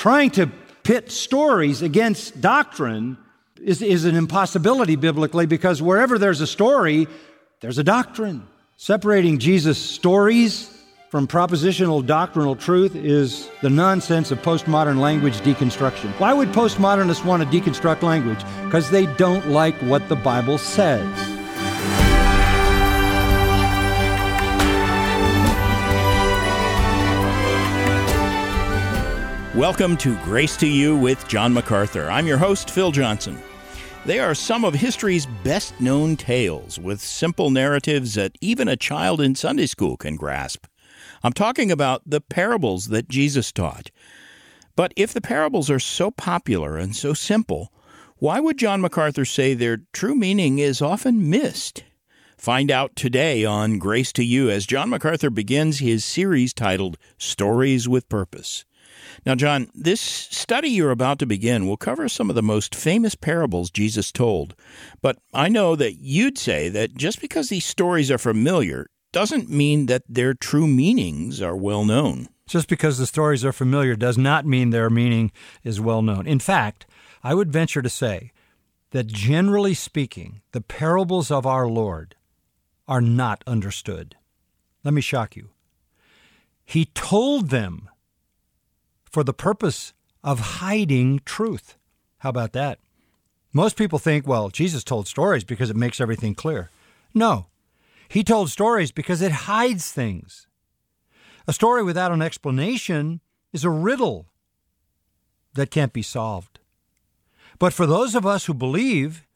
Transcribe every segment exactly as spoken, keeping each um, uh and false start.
trying to pit stories against doctrine is, is an impossibility biblically, because wherever there's a story, there's a doctrine. Separating Jesus' stories from propositional doctrinal truth is the nonsense of postmodern language deconstruction. Why would postmodernists want to deconstruct language? Because they don't like what the Bible says. Welcome to Grace to You with John MacArthur. I'm your host, Phil Johnson. They are some of history's best-known tales with simple narratives that even a child in Sunday school can grasp. I'm talking about the parables that Jesus taught. But if the parables are so popular and so simple, why would John MacArthur say their true meaning is often missed? Find out today on Grace to You as John MacArthur begins his series titled Stories with Purpose. Now, John, this study you're about to begin will cover some of the most famous parables Jesus told. But I know that you'd say that just because these stories are familiar doesn't mean that their true meanings are well known. Just because the stories are familiar does not mean their meaning is well known. In fact, I would venture to say that generally speaking, the parables of our Lord are not understood. Let me shock you. He told them for the purpose of hiding truth. How about that? Most people think, well, Jesus told stories because it makes everything clear. No, he told stories because it hides things. A story without an explanation is a riddle that can't be solved. But for those of us who believe,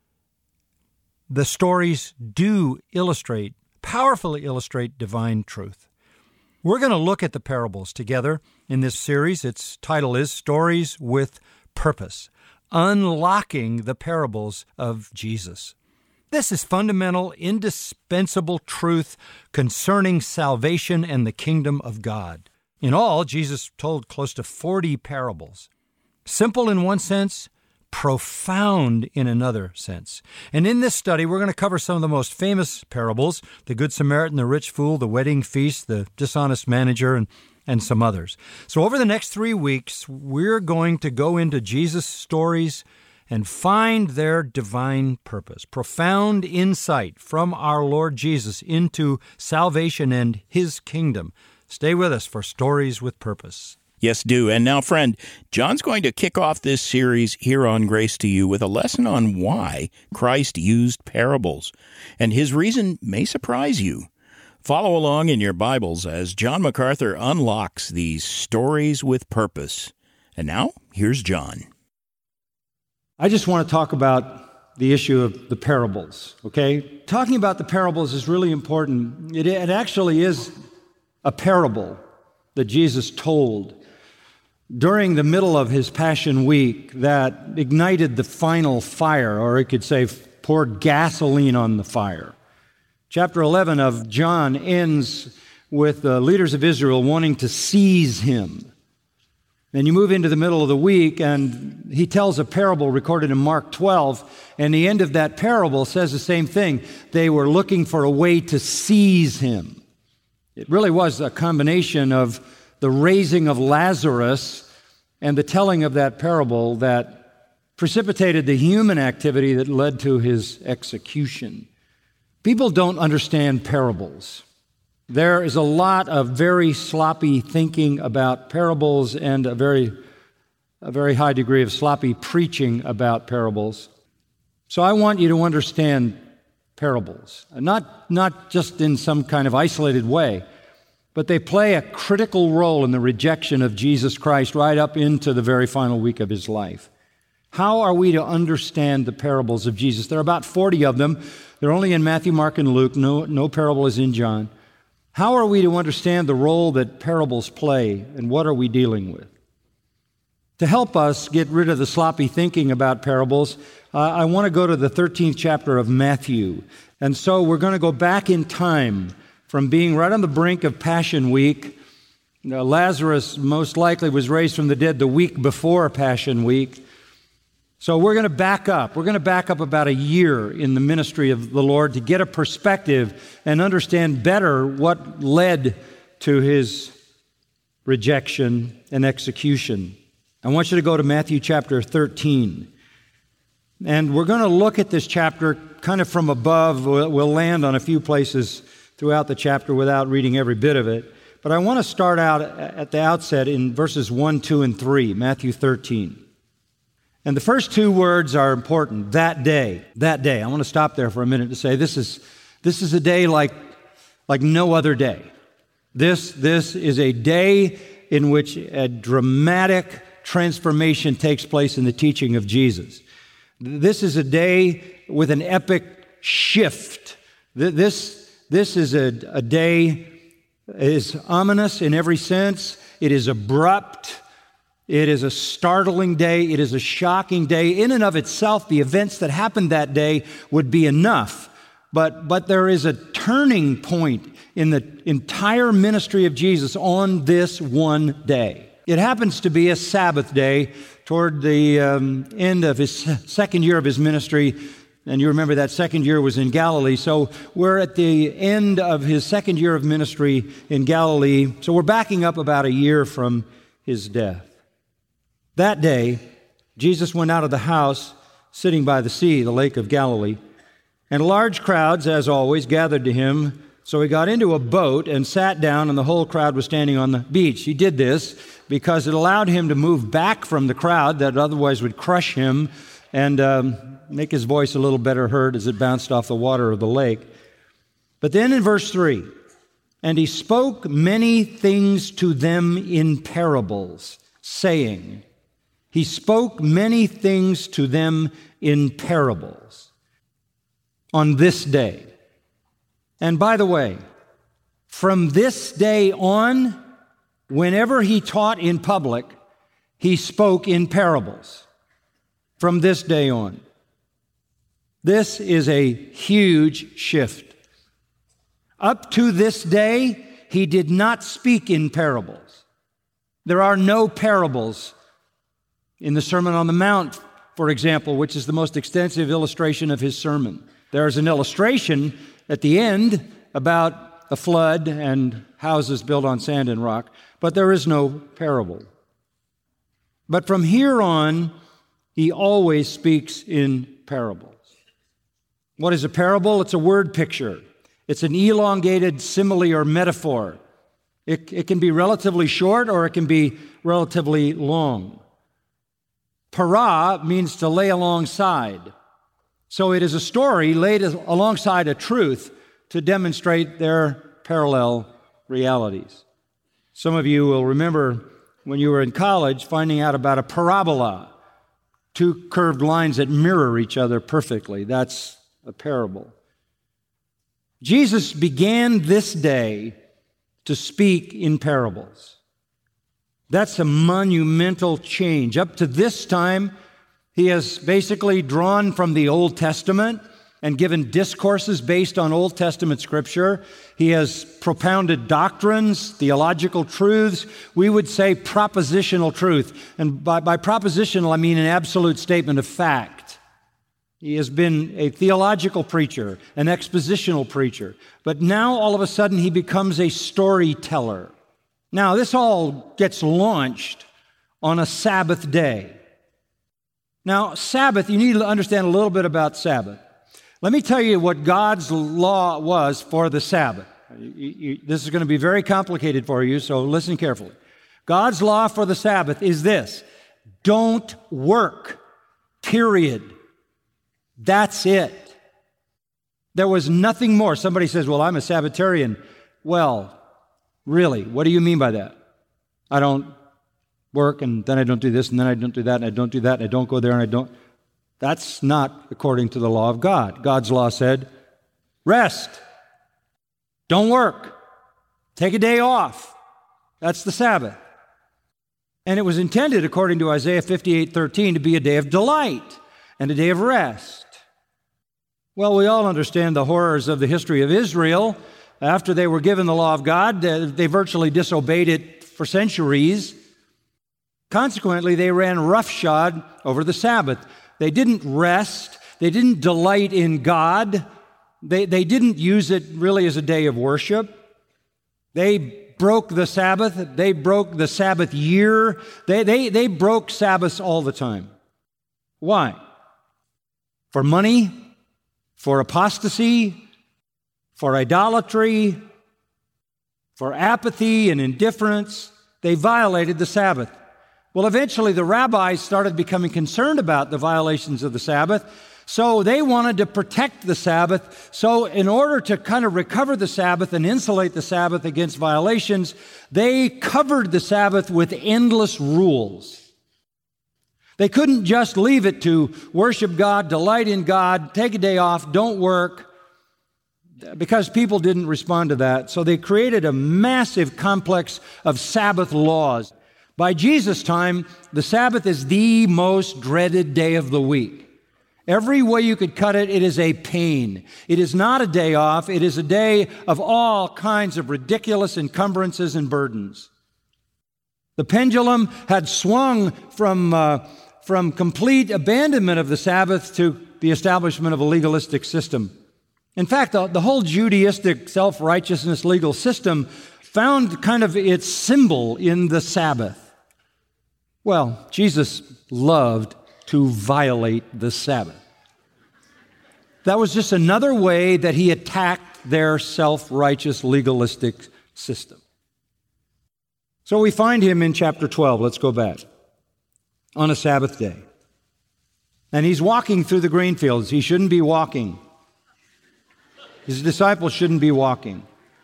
the stories do illustrate, powerfully illustrate divine truth. We're going to look at the parables together in this series. Its title is Stories with Purpose, Unlocking the Parables of Jesus. This is fundamental, indispensable truth concerning salvation and the kingdom of God. In all, Jesus told close to forty parables. Simple in one sense, profound in another sense. And in this study, we're going to cover some of the most famous parables: the Good Samaritan, the rich fool, the wedding feast, the dishonest manager, and, and some others. So over the next three weeks, we're going to go into Jesus' stories and find their divine purpose, profound insight from our Lord Jesus into salvation and His kingdom. Stay with us for Stories with Purpose. Yes, do. And now, friend, John's going to kick off this series here on Grace to You with a lesson on why Christ used parables. And his reason may surprise you. Follow along in your Bibles as John MacArthur unlocks these stories with purpose. And now, here's John. I just want to talk about the issue of the parables, okay? Talking about the parables is really important. It, it actually is a parable that Jesus told during the middle of his Passion Week that ignited the final fire, or you could say poured gasoline on the fire. Chapter eleven of John ends with the leaders of Israel wanting to seize him. And you move into the middle of the week, and he tells a parable recorded in Mark twelve, and the end of that parable says the same thing. They were looking for a way to seize him. It really was a combination of the raising of Lazarus and the telling of that parable that precipitated the human activity that led to his execution. People don't understand parables. There is a lot of very sloppy thinking about parables and a very, a very high degree of sloppy preaching about parables. So I want you to understand parables, not, not just in some kind of isolated way, but they play a critical role in the rejection of Jesus Christ right up into the very final week of his life. How are we to understand the parables of Jesus? There are about forty of them. They're only in Matthew, Mark, and Luke. No, no parable is in John. How are we to understand the role that parables play, and what are we dealing with? To help us get rid of the sloppy thinking about parables, uh, I want to go to the thirteenth chapter of Matthew. And so we're going to go back in time from being right on the brink of Passion Week. You know, Lazarus most likely was raised from the dead the week before Passion Week. So we're going to back up. We're going to back up about a year in the ministry of the Lord to get a perspective and understand better what led to his rejection and execution. I want you to go to Matthew chapter thirteen. And we're going to look at this chapter kind of from above. We'll, we'll land on a few places throughout the chapter without reading every bit of it. But I want to start out at the outset in verses one, two, and three, Matthew thirteen. And the first two words are important. That day. That day. I want to stop there for a minute to say this is this is a day like, like no other day. This, this is a day in which a dramatic transformation takes place in the teaching of Jesus. This is a day with an epic shift. This, this is a, a day that is ominous in every sense. It is abrupt. It is a startling day. It is a shocking day. In and of itself, the events that happened that day would be enough. But, but there is a turning point in the entire ministry of Jesus on this one day. It happens to be a Sabbath day toward the um, end of his second year of his ministry. And you remember that second year was in Galilee. So we're at the end of his second year of ministry in Galilee. So we're backing up about a year from his death. That day, Jesus went out of the house sitting by the sea, the Lake of Galilee. And large crowds, as always, gathered to him. So he got into a boat and sat down, and the whole crowd was standing on the beach. He did this because it allowed him to move back from the crowd that otherwise would crush him and um, make his voice a little better heard as it bounced off the water of the lake. But then in verse three, and he spoke many things to them in parables, saying, he spoke many things to them in parables on this day. And by the way, from this day on, whenever he taught in public, he spoke in parables. From this day on. This is a huge shift. Up to this day, he did not speak in parables. There are no parables in the Sermon on the Mount, for example, which is the most extensive illustration of his sermon. There's an illustration at the end about a flood and houses built on sand and rock, but there is no parable. But from here on, he always speaks in parables. What is a parable? It's a word picture. It's an elongated simile or metaphor. It, it can be relatively short or it can be relatively long. Para means to lay alongside. So it is a story laid alongside a truth to demonstrate their parallel realities. Some of you will remember when you were in college finding out about a parabola, two curved lines that mirror each other perfectly. That's a parable. Jesus began this day to speak in parables. That's a monumental change. Up to this time, he has basically drawn from the Old Testament and given discourses based on Old Testament scripture. He has propounded doctrines, theological truths. We would say propositional truth. And by, by propositional, I mean an absolute statement of fact. He has been a theological preacher, an expositional preacher. But now, all of a sudden, he becomes a storyteller. Now, this all gets launched on a Sabbath day. Now, Sabbath, you need to understand a little bit about Sabbath. Let me tell you what God's law was for the Sabbath. You, you, this is going to be very complicated for you, so listen carefully. God's law for the Sabbath is this: don't work, period. That's it. There was nothing more. Somebody says, well, I'm a Sabbatarian. Well, really, what do you mean by that? I don't work, and then I don't do this, and then I don't do that, and I don't do that, and I don't go there, and I don't. That's not according to the law of God. God's law said, rest. Don't work. Take a day off. That's the Sabbath. And it was intended, according to Isaiah fifty-eight thirteen, to be a day of delight and a day of rest. Well, we all understand the horrors of the history of Israel. After they were given the law of God, they virtually disobeyed it for centuries. Consequently, they ran roughshod over the Sabbath. They didn't rest. They didn't delight in God. They, they didn't use it really as a day of worship. They broke the Sabbath. They broke the Sabbath year. They, they, they broke Sabbaths all the time. Why? For money, for apostasy, for idolatry, for apathy and indifference. They violated the Sabbath. Well, eventually the rabbis started becoming concerned about the violations of the Sabbath, so they wanted to protect the Sabbath. So in order to kind of recover the Sabbath and insulate the Sabbath against violations, they covered the Sabbath with endless rules. They couldn't just leave it to worship God, delight in God, take a day off, don't work, because people didn't respond to that. So they created a massive complex of Sabbath laws. By Jesus' time, the Sabbath is the most dreaded day of the week. Every way you could cut it, it is a pain. It is not a day off. It is a day of all kinds of ridiculous encumbrances and burdens. The pendulum had swung from, uh, from complete abandonment of the Sabbath to the establishment of a legalistic system. In fact, the, the whole Judaistic self-righteousness legal system found kind of its symbol in the Sabbath. Well, Jesus loved to violate the Sabbath. That was just another way that he attacked their self-righteous legalistic system. So we find him in chapter twelve. Let's go back. On a Sabbath day. And he's walking through the grain fields. He shouldn't be walking. His disciples shouldn't be walking.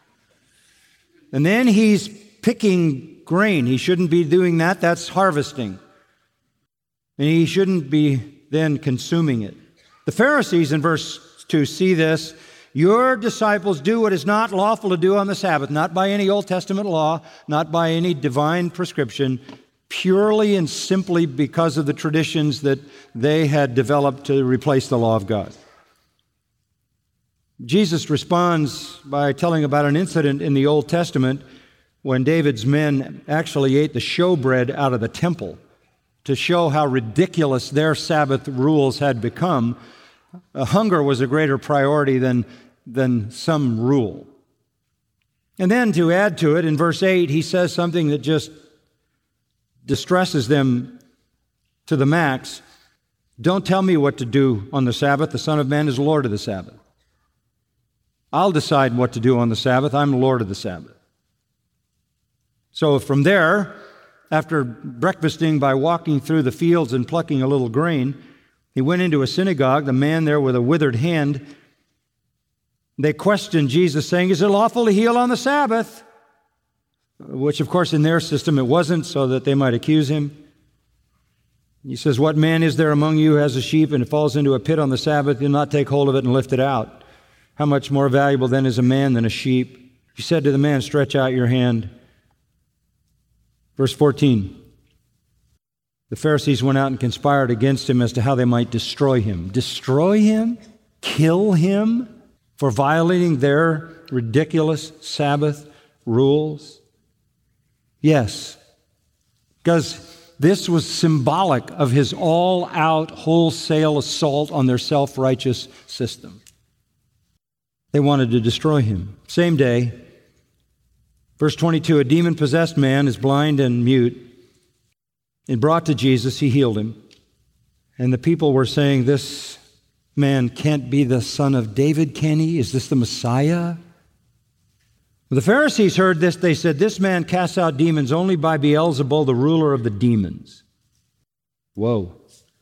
And then he's picking grain. He shouldn't be doing that. That's harvesting. And he shouldn't be then consuming it. The Pharisees in verse two see this. Your disciples do what is not lawful to do on the Sabbath, not by any Old Testament law, not by any divine prescription, purely and simply because of the traditions that they had developed to replace the law of God. Jesus responds by telling about an incident in the Old Testament when David's men actually ate the showbread out of the temple to show how ridiculous their Sabbath rules had become. Uh, hunger was a greater priority than, than some rule. And then to add to it, in verse eight, he says something that just distresses them to the max. Don't tell me what to do on the Sabbath. The Son of Man is Lord of the Sabbath. I'll decide what to do on the Sabbath. I'm Lord of the Sabbath. So from there, after breakfasting by walking through the fields and plucking a little grain, he went into a synagogue, the man there with a withered hand. They questioned Jesus, saying, is it lawful to heal on the Sabbath? Which, of course, in their system it wasn't, so that they might accuse him. He says, what man is there among you who has a sheep and it falls into a pit on the Sabbath? You'll not take hold of it and lift it out. How much more valuable then is a man than a sheep? He said to the man, stretch out your hand. Verse fourteen, the Pharisees went out and conspired against him as to how they might destroy him. Destroy him? Kill him for violating their ridiculous Sabbath rules? Yes, because this was symbolic of his all-out, wholesale assault on their self-righteous system. They wanted to destroy him. Same day, verse twenty-two, a demon-possessed man is blind and mute, and brought to Jesus, he healed him. And the people were saying, this man can't be the son of David, can he? Is this the Messiah? When the Pharisees heard this, they said, this man casts out demons only by Beelzebul, the ruler of the demons. Whoa.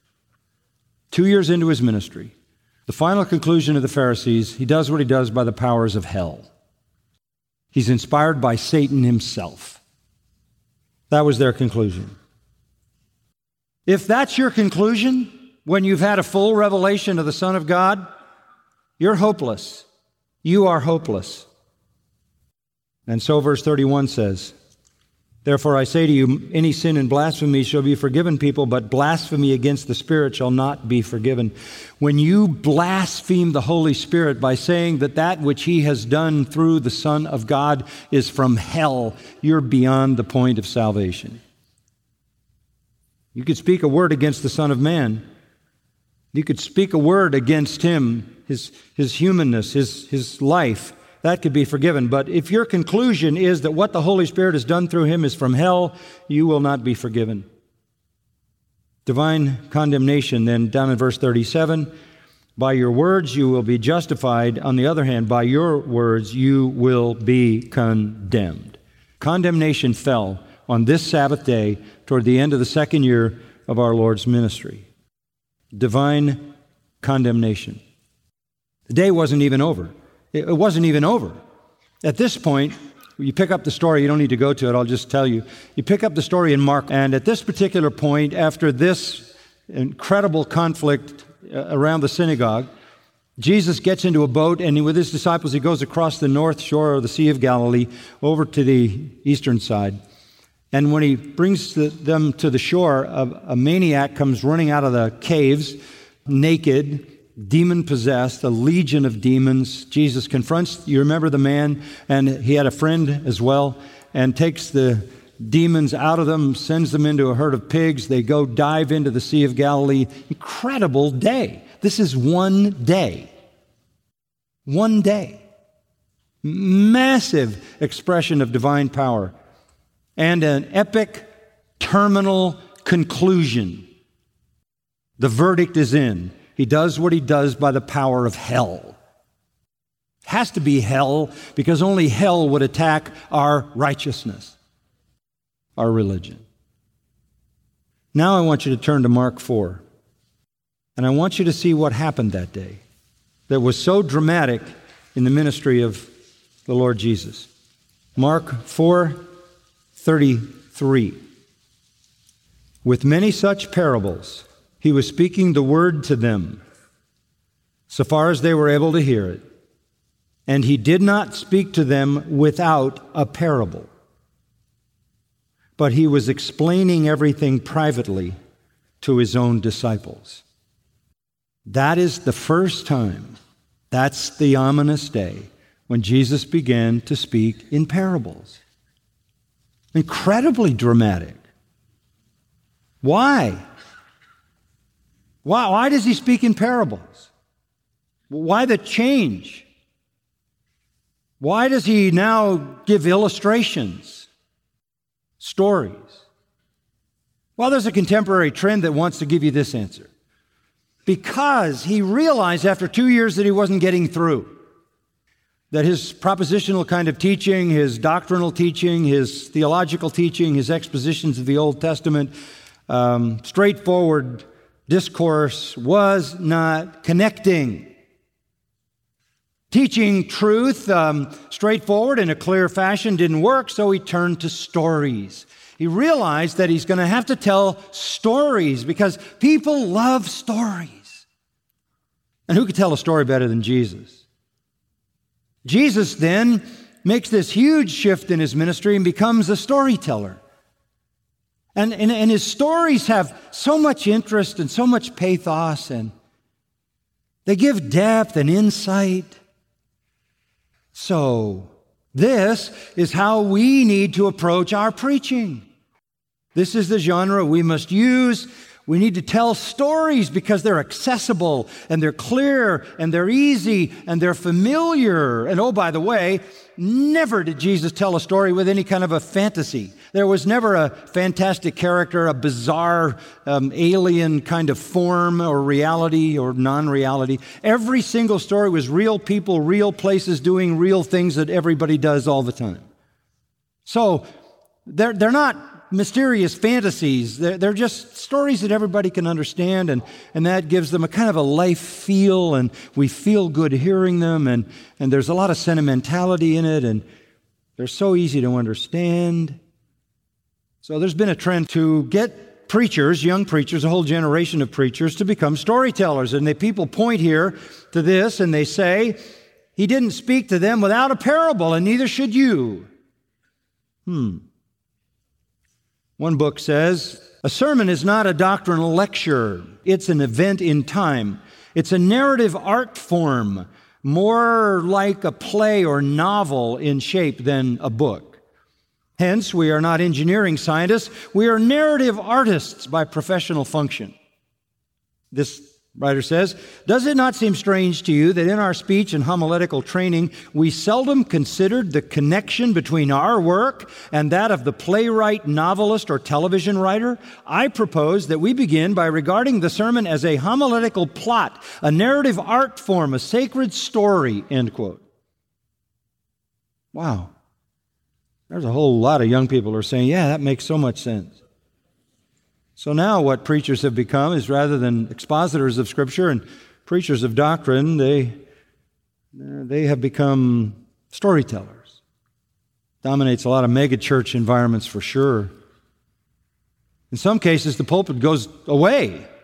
Two years into his ministry, the final conclusion of the Pharisees, he does what he does by the powers of hell. He's inspired by Satan himself. That was their conclusion. If that's your conclusion, when you've had a full revelation of the Son of God, you're hopeless. You are hopeless. And so verse thirty-one says, therefore I say to you, any sin and blasphemy shall be forgiven people, but blasphemy against the Spirit shall not be forgiven. When you blaspheme the Holy Spirit by saying that that which he has done through the Son of God is from hell, you're beyond the point of salvation. You could speak a word against the Son of Man. You could speak a word against him, his, his humanness, his, his life, that could be forgiven. But if your conclusion is that what the Holy Spirit has done through him is from hell, you will not be forgiven. Divine condemnation, then, down in verse thirty-seven, by your words you will be justified. On the other hand, by your words you will be condemned. Condemnation fell on this Sabbath day toward the end of the second year of our Lord's ministry. Divine condemnation. The day wasn't even over. It wasn't even over. At this point, you pick up the story. You don't need to go to it. I'll just tell you. You pick up the story in Mark, and at this particular point, after this incredible conflict around the synagogue, Jesus gets into a boat, and with his disciples, he goes across the north shore of the Sea of Galilee over to the eastern side. And when he brings the, them to the shore, a, a maniac comes running out of the caves, naked, demon-possessed, a legion of demons. Jesus confronts, you remember the man, and he had a friend as well, and takes the demons out of them, sends them into a herd of pigs. They go dive into the Sea of Galilee. Incredible day. This is one day. One day. Massive expression of divine power. And an epic terminal conclusion. The verdict is in. He does what he does by the power of hell. It has to be hell because only hell would attack our righteousness, our religion. Now I want you to turn to Mark four. And I want you to see what happened that day that was so dramatic in the ministry of the Lord Jesus. Mark four thirty-three. With many such parables, he was speaking the word to them, so far as they were able to hear it. And he did not speak to them without a parable, but he was explaining everything privately to his own disciples. That is the first time, that's the ominous day, when Jesus began to speak in parables. Incredibly dramatic. Why? Why, why does he speak in parables? Why the change? Why does he now give illustrations, stories? Well, there's a contemporary trend that wants to give you this answer. Because he realized after two years that he wasn't getting through. That his propositional kind of teaching, his doctrinal teaching, his theological teaching, his expositions of the Old Testament, um, straightforward discourse was not connecting. Teaching truth um, straightforward in a clear fashion didn't work, so he turned to stories. He realized that he's going to have to tell stories because people love stories. And who could tell a story better than Jesus? Jesus then makes this huge shift in his ministry and becomes a storyteller. And, and, and his stories have so much interest and so much pathos, and they give depth and insight. So, this is how we need to approach our preaching. This is the genre we must use. We need to tell stories because they're accessible and they're clear and they're easy and they're familiar. And oh, by the way, never did Jesus tell a story with any kind of a fantasy. There was never a fantastic character, a bizarre um, alien kind of form or reality or non-reality. Every single story was real people, real places doing real things that everybody does all the time. So they're, they're not mysterious fantasies. They're, they're just stories that everybody can understand, and, and that gives them a kind of a life feel, and we feel good hearing them, and, and there's a lot of sentimentality in it, and they're so easy to understand. So there's been a trend to get preachers, young preachers, a whole generation of preachers, to become storytellers. And the people point here to this, and they say, he didn't speak to them without a parable, and neither should you. Hmm. One book says, a sermon is not a doctrinal lecture. It's an event in time. It's a narrative art form, more like a play or novel in shape than a book. Hence, we are not engineering scientists. We are narrative artists by professional function. This Writer says, "Does it not seem strange to you that in our speech and homiletical training, we seldom considered the connection between our work and that of the playwright, novelist, or television writer? I propose that we begin by regarding the sermon as a homiletical plot, a narrative art form, a sacred story," end quote. Wow. There's a whole lot of young people who are saying, yeah, that makes so much sense. So now what preachers have become is, rather than expositors of Scripture and preachers of doctrine, they, they have become storytellers. Dominates a lot of megachurch environments for sure. In some cases, the pulpit goes away. In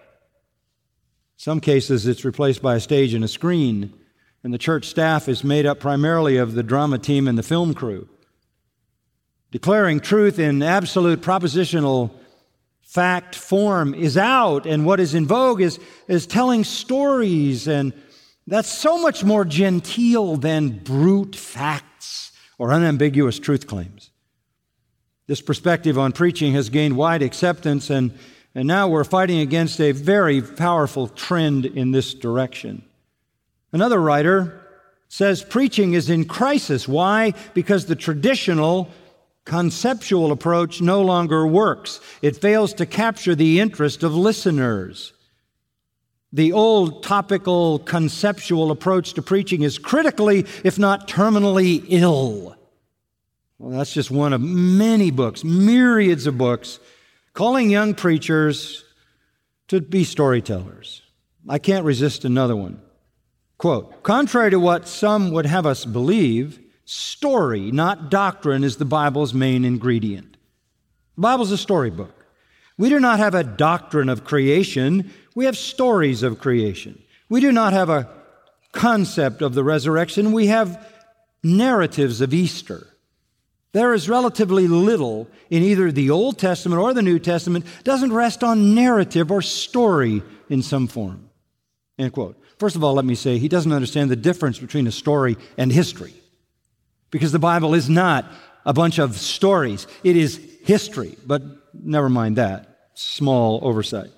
some cases, it's replaced by a stage and a screen, and the church staff is made up primarily of the drama team and the film crew. Declaring truth in absolute propositional fact form is out, and what is in vogue is, is telling stories, and that's so much more genteel than brute facts or unambiguous truth claims. This perspective on preaching has gained wide acceptance, and, and now we're fighting against a very powerful trend in this direction. Another writer says preaching is in crisis. Why? Because the traditional conceptual approach no longer works. It fails to capture the interest of listeners. The old topical conceptual approach to preaching is critically, if not terminally, ill. Well, that's just one of many books, myriads of books, calling young preachers to be storytellers. I can't resist another one. Quote, "Contrary to what some would have us believe, story, not doctrine, is the Bible's main ingredient." The Bible's a storybook. We do not have a doctrine of creation. We have stories of creation. We do not have a concept of the resurrection. We have narratives of Easter. There is relatively little in either the Old Testament or the New Testament doesn't rest on narrative or story in some form. End quote. First of all, let me say, he doesn't understand the difference between a story and history. Because the Bible is not a bunch of stories. It is history. But never mind that. Small oversight.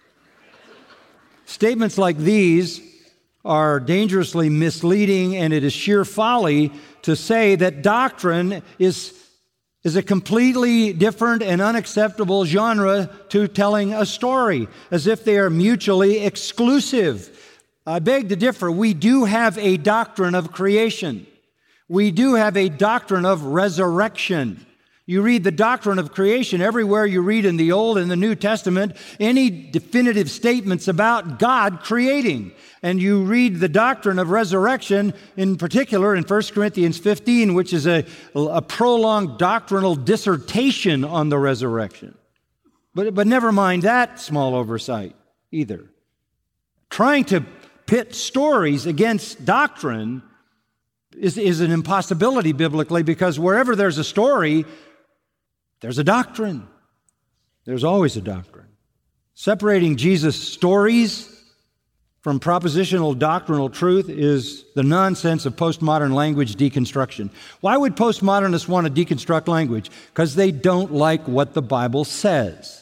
Statements like these are dangerously misleading, and it is sheer folly to say that doctrine is, is a completely different and unacceptable genre to telling a story, as if they are mutually exclusive. I beg to differ. We do have a doctrine of creation. We do have a doctrine of resurrection. You read the doctrine of creation everywhere you read in the Old and the New Testament, any definitive statements about God creating. And you read the doctrine of resurrection, in particular in First Corinthians fifteen, which is a, a prolonged doctrinal dissertation on the resurrection. But, but never mind that small oversight either. Trying to pit stories against doctrine is, is an impossibility biblically, because wherever there's a story, there's a doctrine. There's always a doctrine. Separating Jesus' stories from propositional doctrinal truth is the nonsense of postmodern language deconstruction. Why would postmodernists want to deconstruct language? Because they don't like what the Bible says.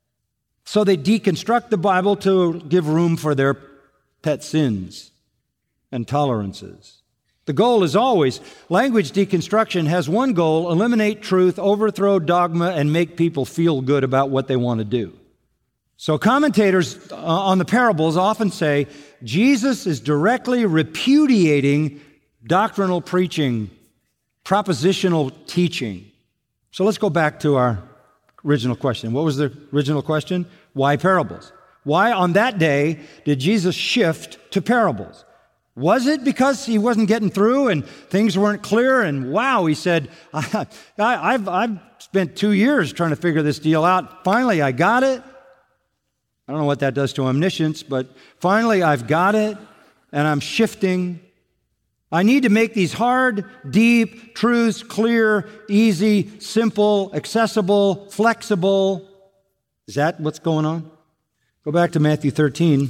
So they deconstruct the Bible to give room for their pet sins and tolerances. The goal is always, language deconstruction has one goal: eliminate truth, overthrow dogma, and make people feel good about what they want to do. So commentators on the parables often say Jesus is directly repudiating doctrinal preaching, propositional teaching. So let's go back to our original question. What was the original question? Why parables? Why on that day did Jesus shift to parables? Was it because he wasn't getting through and things weren't clear? And wow, he said, I, I, I've, I've spent two years trying to figure this deal out. Finally, I got it. I don't know what that does to omniscience, but finally I've got it, and I'm shifting. I need to make these hard, deep truths clear, easy, simple, accessible, flexible. Is that what's going on? Go back to Matthew thirteen,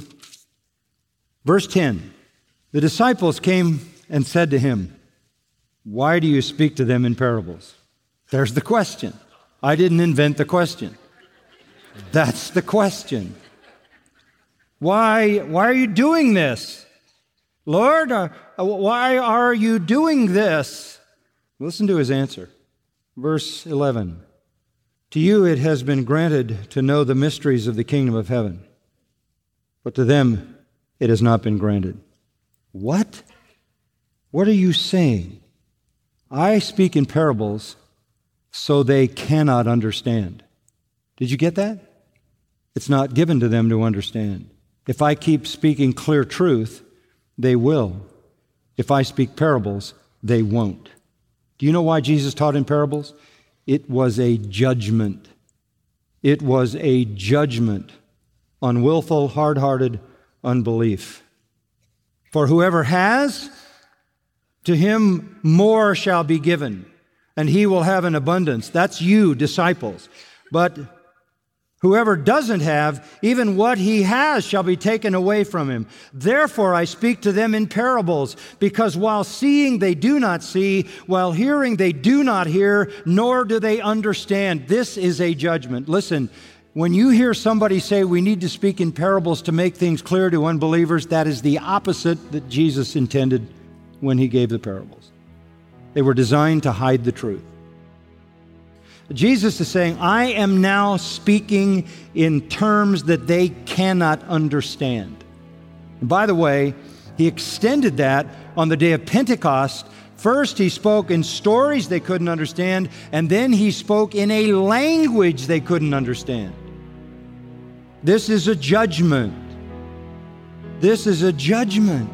verse ten. The disciples came and said to him, "Why do you speak to them in parables?" There's the question. I didn't invent the question. That's the question. Why, why are you doing this? Lord, uh, why are you doing this? Listen to his answer. Verse eleven. To you it has been granted to know the mysteries of the kingdom of heaven, but to them it has not been granted. What? What are you saying? I speak in parables so they cannot understand. Did you get that? It's not given to them to understand. If I keep speaking clear truth, they will. If I speak parables, they won't. Do you know why Jesus taught in parables? It was a judgment. It was a judgment on willful, hard-hearted unbelief. For whoever has, to him more shall be given, and he will have an abundance. That's you, disciples. But whoever doesn't have, even what he has shall be taken away from him. Therefore I speak to them in parables, because while seeing they do not see, while hearing they do not hear, nor do they understand. This is a judgment. Listen, when you hear somebody say we need to speak in parables to make things clear to unbelievers, that is the opposite that Jesus intended when he gave the parables. They were designed to hide the truth. Jesus is saying, I am now speaking in terms that they cannot understand. And by the way, he extended that on the day of Pentecost. First, he spoke in stories they couldn't understand, and then he spoke in a language they couldn't understand. This is a judgment. This is a judgment.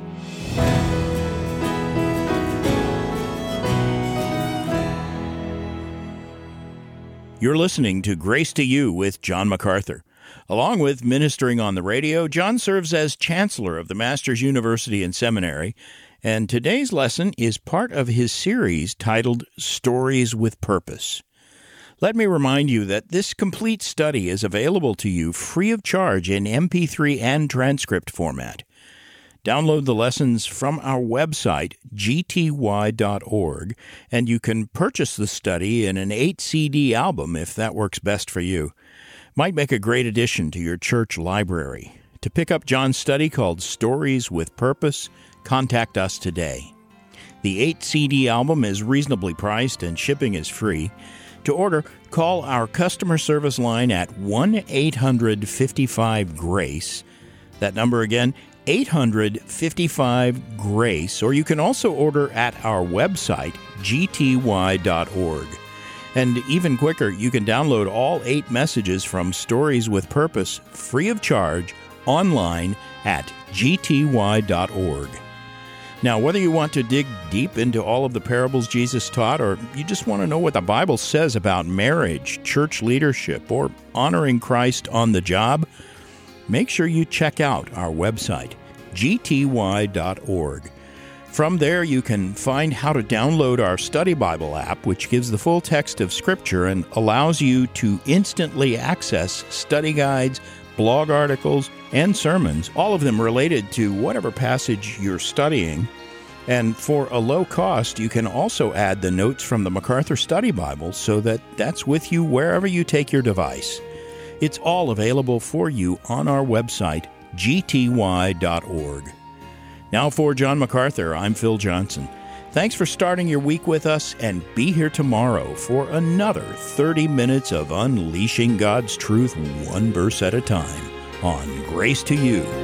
You're listening to Grace to You with John MacArthur. Along with ministering on the radio, John serves as Chancellor of the Masters University and Seminary, and today's lesson is part of his series titled Stories with Purpose. Let me remind you that this complete study is available to you free of charge in M P three and transcript format. Download the lessons from our website, g t y dot org, and you can purchase the study in an eight C D album if that works best for you. Might make a great addition to your church library. To pick up John's study called Stories with Purpose, contact us today. The eight C D album is reasonably priced and shipping is free. To order, call our customer service line at one eight hundred fifty-five GRACE. That number again, eight hundred fifty-five GRACE, or you can also order at our website, g t y dot org. And even quicker, you can download all eight messages from Stories with Purpose free of charge online at g t y dot org. Now, whether you want to dig deep into all of the parables Jesus taught, or you just want to know what the Bible says about marriage, church leadership, or honoring Christ on the job, make sure you check out our website, g t y dot org. From there, you can find how to download our Study Bible app, which gives the full text of Scripture and allows you to instantly access study guides, blog articles, and sermons, all of them related to whatever passage you're studying. And for a low cost, you can also add the notes from the MacArthur Study Bible so that that's with you wherever you take your device. It's all available for you on our website, g t y dot org. Now for John MacArthur, I'm Phil Johnson. Thanks for starting your week with us, and be here tomorrow for another thirty minutes of unleashing God's truth one verse at a time on Grace to You.